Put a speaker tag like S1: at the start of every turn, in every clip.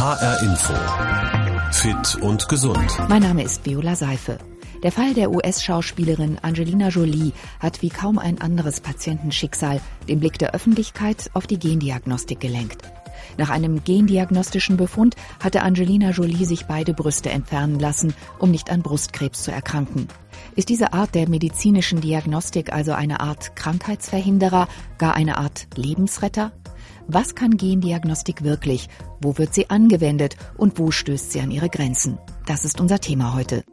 S1: HR Info. Fit und gesund.
S2: Mein Name ist Viola Seife. Der Fall der US-Schauspielerin Angelina Jolie hat wie kaum ein anderes Patientenschicksal den Blick der Öffentlichkeit auf die Gendiagnostik gelenkt. Nach einem gendiagnostischen Befund hatte Angelina Jolie sich beide Brüste entfernen lassen, um nicht an Brustkrebs zu erkranken. Ist diese Art der medizinischen Diagnostik also eine Art Krankheitsverhinderer, gar eine Art Lebensretter? Was kann Gendiagnostik wirklich? Wo wird sie angewendet und wo stößt sie an ihre Grenzen? Das ist unser Thema heute.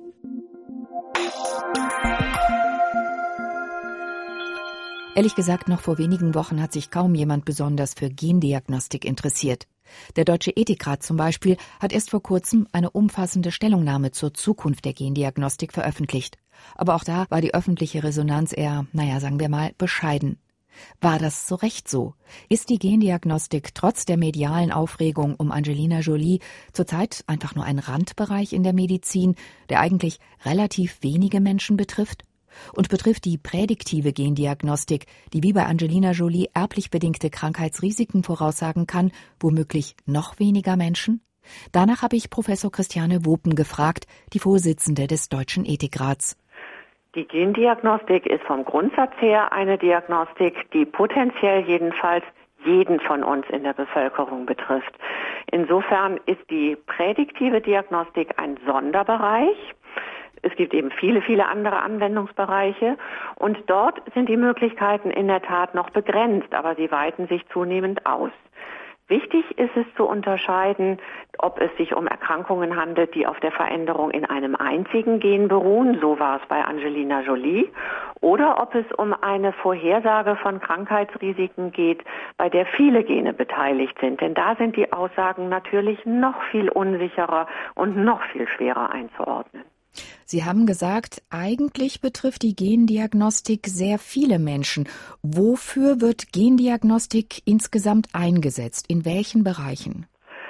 S2: Ehrlich gesagt, noch vor wenigen Wochen hat sich kaum jemand besonders für Gendiagnostik interessiert. Der Deutsche Ethikrat zum Beispiel hat erst vor kurzem eine umfassende Stellungnahme zur Zukunft der Gendiagnostik veröffentlicht. Aber auch da war die öffentliche Resonanz eher, sagen wir mal, bescheiden. War das zu Recht so? Ist die Gendiagnostik trotz der medialen Aufregung um Angelina Jolie zurzeit einfach nur ein Randbereich in der Medizin, der eigentlich relativ wenige Menschen betrifft? Und betrifft die prädiktive Gendiagnostik, die wie bei Angelina Jolie erblich bedingte Krankheitsrisiken voraussagen kann, womöglich noch weniger Menschen? Danach habe ich Professor Christiane Wopen gefragt, die Vorsitzende des Deutschen Ethikrats.
S3: Die Gendiagnostik ist vom Grundsatz her eine Diagnostik, die potenziell jedenfalls jeden von uns in der Bevölkerung betrifft. Insofern ist die prädiktive Diagnostik ein Sonderbereich. Es gibt eben viele, viele andere Anwendungsbereiche und dort sind die Möglichkeiten in der Tat noch begrenzt, aber sie weiten sich zunehmend aus. Wichtig ist es zu unterscheiden, ob es sich um Erkrankungen handelt, die auf der Veränderung in einem einzigen Gen beruhen, so war es bei Angelina Jolie, oder ob es um eine Vorhersage von Krankheitsrisiken geht, bei der viele Gene beteiligt sind. Denn da sind die Aussagen natürlich noch viel unsicherer und noch viel schwerer einzuordnen.
S2: Sie haben gesagt, eigentlich betrifft die Gendiagnostik sehr viele Menschen. Wofür wird Gendiagnostik insgesamt eingesetzt? In welchen Bereichen?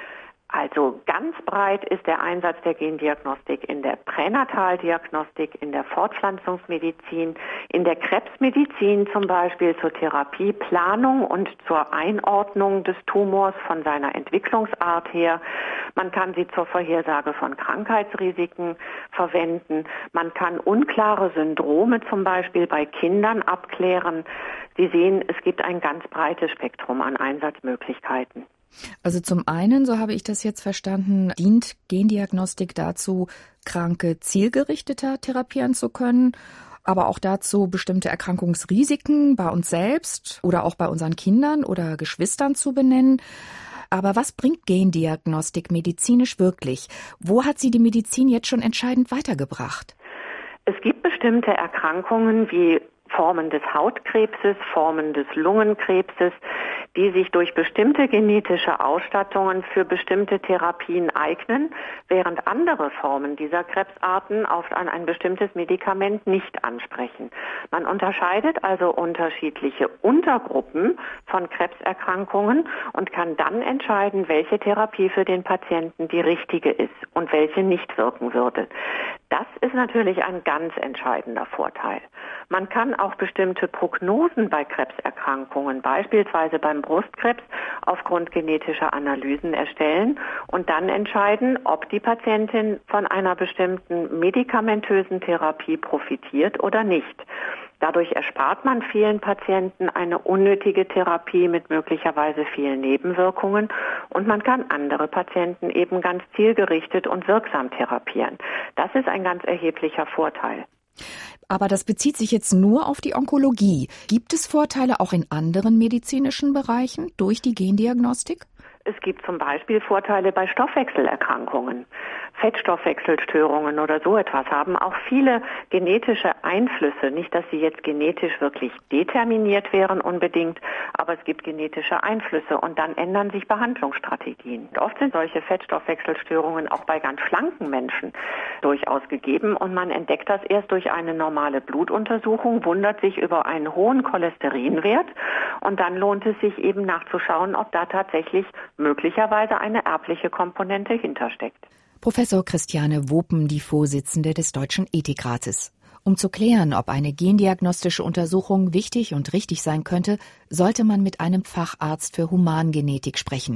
S3: Also ganz breit ist der Einsatz der Gendiagnostik in der Pränataldiagnostik, in der Fortpflanzungsmedizin, in der Krebsmedizin zum Beispiel zur Therapieplanung und zur Einordnung des Tumors von seiner Entwicklungsart her. Man kann sie zur Vorhersage von Krankheitsrisiken verwenden. Man kann unklare Syndrome zum Beispiel bei Kindern abklären. Sie sehen, es gibt ein ganz breites Spektrum an Einsatzmöglichkeiten.
S2: Also zum einen, so habe ich das jetzt verstanden, dient Gendiagnostik dazu, Kranke zielgerichteter therapieren zu können, aber auch dazu, bestimmte Erkrankungsrisiken bei uns selbst oder auch bei unseren Kindern oder Geschwistern zu benennen. Aber was bringt Gendiagnostik medizinisch wirklich? Wo hat sie die Medizin jetzt schon entscheidend weitergebracht?
S3: Es gibt bestimmte Erkrankungen wie Formen des Hautkrebses, Formen des Lungenkrebses, die sich durch bestimmte genetische Ausstattungen für bestimmte Therapien eignen, während andere Formen dieser Krebsarten oft an ein bestimmtes Medikament nicht ansprechen. Man unterscheidet also unterschiedliche Untergruppen von Krebserkrankungen und kann dann entscheiden, welche Therapie für den Patienten die richtige ist und welche nicht wirken würde. Das ist natürlich ein ganz entscheidender Vorteil. Man kann auch bestimmte Prognosen bei Krebserkrankungen, beispielsweise beim Brustkrebs, aufgrund genetischer Analysen erstellen und dann entscheiden, ob die Patientin von einer bestimmten medikamentösen Therapie profitiert oder nicht. Dadurch erspart man vielen Patienten eine unnötige Therapie mit möglicherweise vielen Nebenwirkungen und man kann andere Patienten eben ganz zielgerichtet und wirksam therapieren. Das ist ein ganz erheblicher Vorteil.
S2: Aber das bezieht sich jetzt nur auf die Onkologie. Gibt es Vorteile auch in anderen medizinischen Bereichen durch die Gendiagnostik?
S3: Es gibt zum Beispiel Vorteile bei Stoffwechselerkrankungen. Fettstoffwechselstörungen oder so etwas haben auch viele genetische Einflüsse. Nicht, dass sie jetzt genetisch wirklich determiniert wären unbedingt, aber es gibt genetische Einflüsse und dann ändern sich Behandlungsstrategien. Oft sind solche Fettstoffwechselstörungen auch bei ganz schlanken Menschen durchaus gegeben und man entdeckt das erst durch eine normale Blutuntersuchung, wundert sich über einen hohen Cholesterinwert und dann lohnt es sich eben nachzuschauen, ob da tatsächlich möglicherweise eine erbliche Komponente hintersteckt.
S2: Professor Christiane Wopen, die Vorsitzende des Deutschen Ethikrates. Um zu klären, ob eine gendiagnostische Untersuchung wichtig und richtig sein könnte, sollte man mit einem Facharzt für Humangenetik sprechen.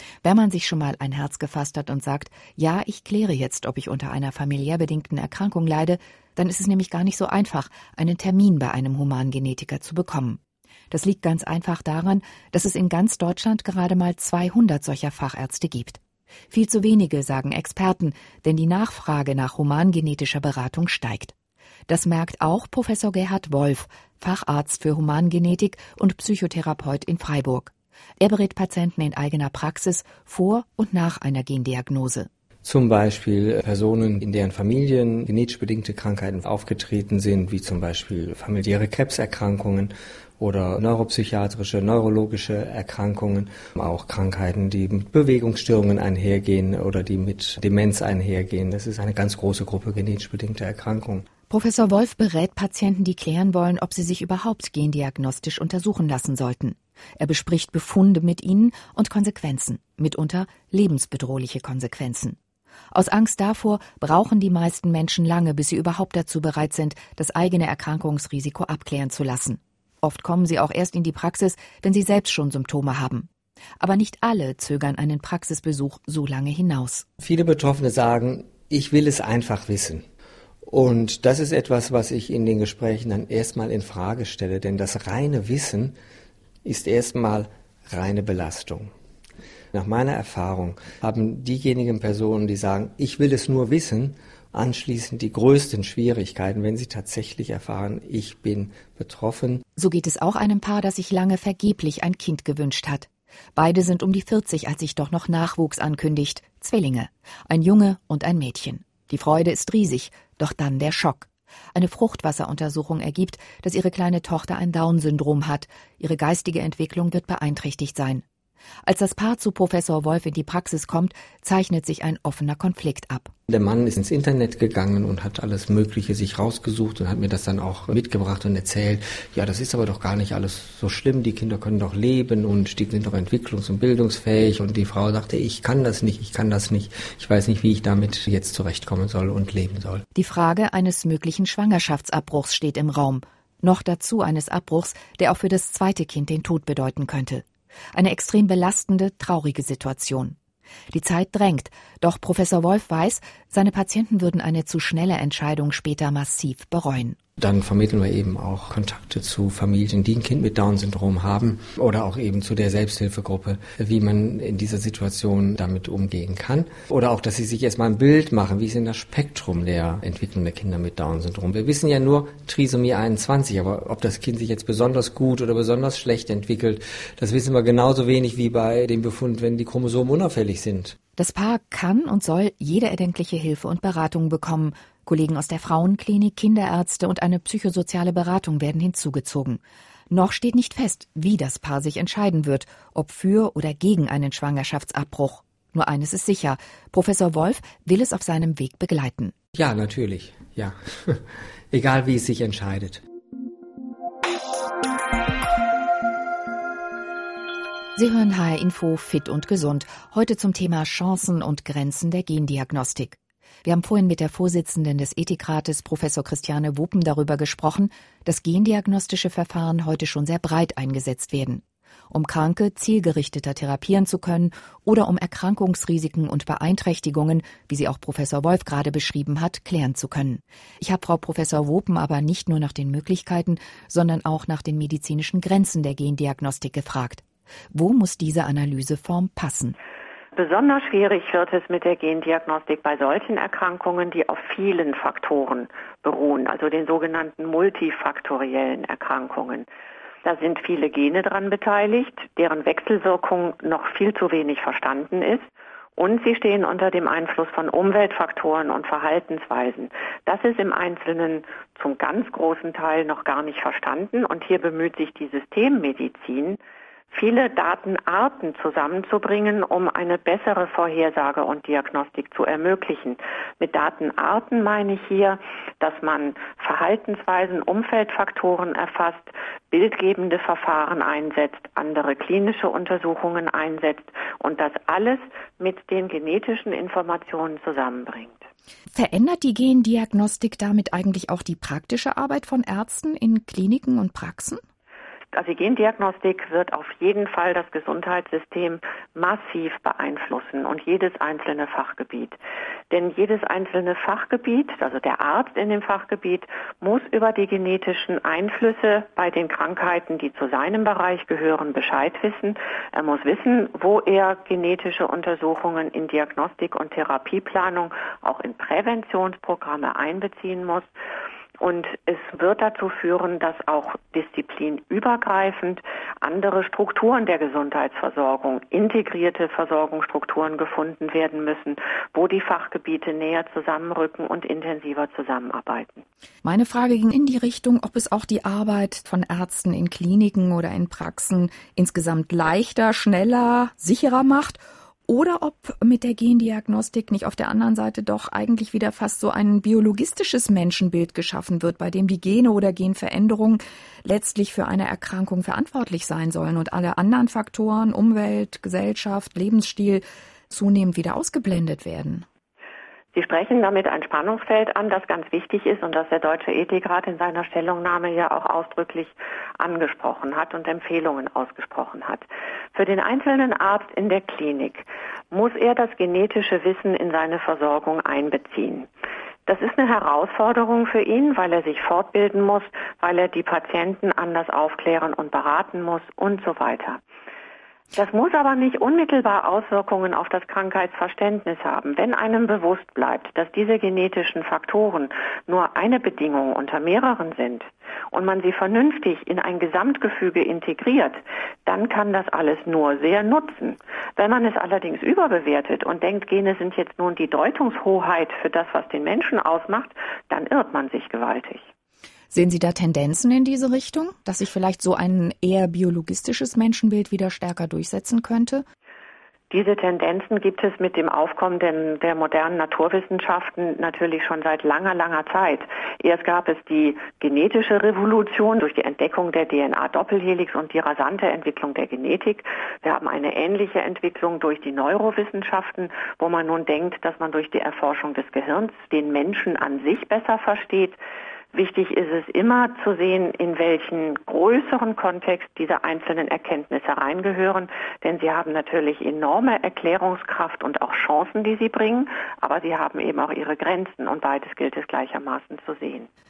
S2: Wenn man sich schon mal ein Herz gefasst hat und sagt, ja, ich kläre jetzt, ob ich unter einer familiär bedingten Erkrankung leide, dann ist es nämlich gar nicht so einfach, einen Termin bei einem Humangenetiker zu bekommen. Das liegt ganz einfach daran, dass es in ganz Deutschland gerade mal 200 solcher Fachärzte gibt. Viel zu wenige, sagen Experten, denn die Nachfrage nach humangenetischer Beratung steigt. Das merkt auch Professor Gerhard Wolf, Facharzt für Humangenetik und Psychotherapeut in Freiburg. Er berät Patienten in eigener Praxis vor und nach einer Gendiagnose.
S4: Zum Beispiel Personen, in deren Familien genetisch bedingte Krankheiten aufgetreten sind, wie zum Beispiel familiäre Krebserkrankungen oder neuropsychiatrische, neurologische Erkrankungen, auch Krankheiten, die mit Bewegungsstörungen einhergehen oder die mit Demenz einhergehen. Das ist eine ganz große Gruppe genetisch bedingter Erkrankungen.
S2: Professor Wolf berät Patienten, die klären wollen, ob sie sich überhaupt gendiagnostisch untersuchen lassen sollten. Er bespricht Befunde mit ihnen und Konsequenzen, mitunter lebensbedrohliche Konsequenzen. Aus Angst davor brauchen die meisten Menschen lange, bis sie überhaupt dazu bereit sind, das eigene Erkrankungsrisiko abklären zu lassen. Oft kommen sie auch erst in die Praxis, wenn sie selbst schon Symptome haben. Aber nicht alle zögern einen Praxisbesuch so lange hinaus.
S4: Viele Betroffene sagen, ich will es einfach wissen. Und das ist etwas, was ich in den Gesprächen dann erstmal in Frage stelle, denn das reine Wissen ist erstmal reine Belastung. Nach meiner Erfahrung haben diejenigen Personen, die sagen, ich will es nur wissen, anschließend die größten Schwierigkeiten, wenn sie tatsächlich erfahren, ich bin betroffen.
S2: So geht es auch einem Paar, das sich lange vergeblich ein Kind gewünscht hat. Beide sind um die 40, als sich doch noch Nachwuchs ankündigt. Zwillinge, ein Junge und ein Mädchen. Die Freude ist riesig, doch dann der Schock. Eine Fruchtwasseruntersuchung ergibt, dass ihre kleine Tochter ein Down-Syndrom hat. Ihre geistige Entwicklung wird beeinträchtigt sein. Als das Paar zu Professor Wolf in die Praxis kommt, zeichnet sich ein offener Konflikt ab.
S4: Der Mann ist ins Internet gegangen und hat alles Mögliche sich rausgesucht und hat mir das dann auch mitgebracht und erzählt. Ja, das ist aber doch gar nicht alles so schlimm. Die Kinder können doch leben und die sind doch entwicklungs- und bildungsfähig. Und die Frau sagte, ich kann das nicht. Ich weiß nicht, wie ich damit jetzt zurechtkommen soll und leben soll.
S2: Die Frage eines möglichen Schwangerschaftsabbruchs steht im Raum. Noch dazu eines Abbruchs, der auch für das zweite Kind den Tod bedeuten könnte. Eine extrem belastende, traurige Situation. Die Zeit drängt, doch Professor Wolf weiß, seine Patienten würden eine zu schnelle Entscheidung später massiv bereuen.
S4: Dann vermitteln wir eben auch Kontakte zu Familien, die ein Kind mit Down-Syndrom haben oder auch eben zu der Selbsthilfegruppe, wie man in dieser Situation damit umgehen kann. Oder auch, dass sie sich erstmal ein Bild machen, wie ist denn das Spektrum der Entwicklung der Kinder mit Down-Syndrom. Wir wissen ja nur Trisomie 21, aber ob das Kind sich jetzt besonders gut oder besonders schlecht entwickelt, das wissen wir genauso wenig wie bei dem Befund, wenn die Chromosomen unauffällig sind.
S2: Das Paar kann und soll jede erdenkliche Hilfe und Beratung bekommen. Kollegen aus der Frauenklinik, Kinderärzte und eine psychosoziale Beratung werden hinzugezogen. Noch steht nicht fest, wie das Paar sich entscheiden wird, ob für oder gegen einen Schwangerschaftsabbruch. Nur eines ist sicher, Professor Wolf will es auf seinem Weg begleiten.
S4: Ja, natürlich, ja. Egal wie es sich entscheidet.
S2: Sie hören HR Info Fit und Gesund, heute zum Thema Chancen und Grenzen der Gendiagnostik. Wir haben vorhin mit der Vorsitzenden des Ethikrates, Professor Christiane Wopen, darüber gesprochen, dass gendiagnostische Verfahren heute schon sehr breit eingesetzt werden, um Kranke zielgerichteter therapieren zu können oder um Erkrankungsrisiken und Beeinträchtigungen, wie sie auch Professor Wolf gerade beschrieben hat, klären zu können. Ich habe Frau Professor Wopen aber nicht nur nach den Möglichkeiten, sondern auch nach den medizinischen Grenzen der Gendiagnostik gefragt. Wo muss diese Analyseform passen?
S3: Besonders schwierig wird es mit der Gendiagnostik bei solchen Erkrankungen, die auf vielen Faktoren beruhen, also den sogenannten multifaktoriellen Erkrankungen. Da sind viele Gene dran beteiligt, deren Wechselwirkung noch viel zu wenig verstanden ist. Und sie stehen unter dem Einfluss von Umweltfaktoren und Verhaltensweisen. Das ist im Einzelnen zum ganz großen Teil noch gar nicht verstanden. Und hier bemüht sich die Systemmedizin, viele Datenarten zusammenzubringen, um eine bessere Vorhersage und Diagnostik zu ermöglichen. Mit Datenarten meine ich hier, dass man Verhaltensweisen, Umfeldfaktoren erfasst, bildgebende Verfahren einsetzt, andere klinische Untersuchungen einsetzt und das alles mit den genetischen Informationen zusammenbringt.
S2: Verändert die Gendiagnostik damit eigentlich auch die praktische Arbeit von Ärzten in Kliniken und Praxen?
S3: Also die Gendiagnostik wird auf jeden Fall das Gesundheitssystem massiv beeinflussen und jedes einzelne Fachgebiet. Denn jedes einzelne Fachgebiet, also der Arzt in dem Fachgebiet, muss über die genetischen Einflüsse bei den Krankheiten, die zu seinem Bereich gehören, Bescheid wissen. Er muss wissen, wo er genetische Untersuchungen in Diagnostik und Therapieplanung, auch in Präventionsprogramme einbeziehen muss. Und es wird dazu führen, dass auch disziplinübergreifend andere Strukturen der Gesundheitsversorgung, integrierte Versorgungsstrukturen gefunden werden müssen, wo die Fachgebiete näher zusammenrücken und intensiver zusammenarbeiten.
S2: Meine Frage ging in die Richtung, ob es auch die Arbeit von Ärzten in Kliniken oder in Praxen insgesamt leichter, schneller, sicherer macht. Oder ob mit der Gendiagnostik nicht auf der anderen Seite doch eigentlich wieder fast so ein biologistisches Menschenbild geschaffen wird, bei dem die Gene oder Genveränderungen letztlich für eine Erkrankung verantwortlich sein sollen und alle anderen Faktoren, Umwelt, Gesellschaft, Lebensstil, zunehmend wieder ausgeblendet werden.
S3: Sie sprechen damit ein Spannungsfeld an, das ganz wichtig ist und das der Deutsche Ethikrat in seiner Stellungnahme ja auch ausdrücklich angesprochen hat und Empfehlungen ausgesprochen hat. Für den einzelnen Arzt in der Klinik muss er das genetische Wissen in seine Versorgung einbeziehen. Das ist eine Herausforderung für ihn, weil er sich fortbilden muss, weil er die Patienten anders aufklären und beraten muss und so weiter. Das muss aber nicht unmittelbar Auswirkungen auf das Krankheitsverständnis haben. Wenn einem bewusst bleibt, dass diese genetischen Faktoren nur eine Bedingung unter mehreren sind und man sie vernünftig in ein Gesamtgefüge integriert, dann kann das alles nur sehr nutzen. Wenn man es allerdings überbewertet und denkt, Gene sind jetzt nun die Deutungshoheit für das, was den Menschen ausmacht, dann irrt man sich gewaltig.
S2: Sehen Sie da Tendenzen in diese Richtung, dass sich vielleicht so ein eher biologistisches Menschenbild wieder stärker durchsetzen könnte?
S3: Diese Tendenzen gibt es mit dem Aufkommen der modernen Naturwissenschaften natürlich schon seit langer, langer Zeit. Erst gab es die genetische Revolution durch die Entdeckung der DNA-Doppelhelix und die rasante Entwicklung der Genetik. Wir haben eine ähnliche Entwicklung durch die Neurowissenschaften, wo man nun denkt, dass man durch die Erforschung des Gehirns den Menschen an sich besser versteht. Wichtig ist es immer zu sehen, in welchen größeren Kontext diese einzelnen Erkenntnisse reingehören, denn sie haben natürlich enorme Erklärungskraft und auch Chancen, die sie bringen, aber sie haben eben auch ihre Grenzen und beides gilt es gleichermaßen zu sehen.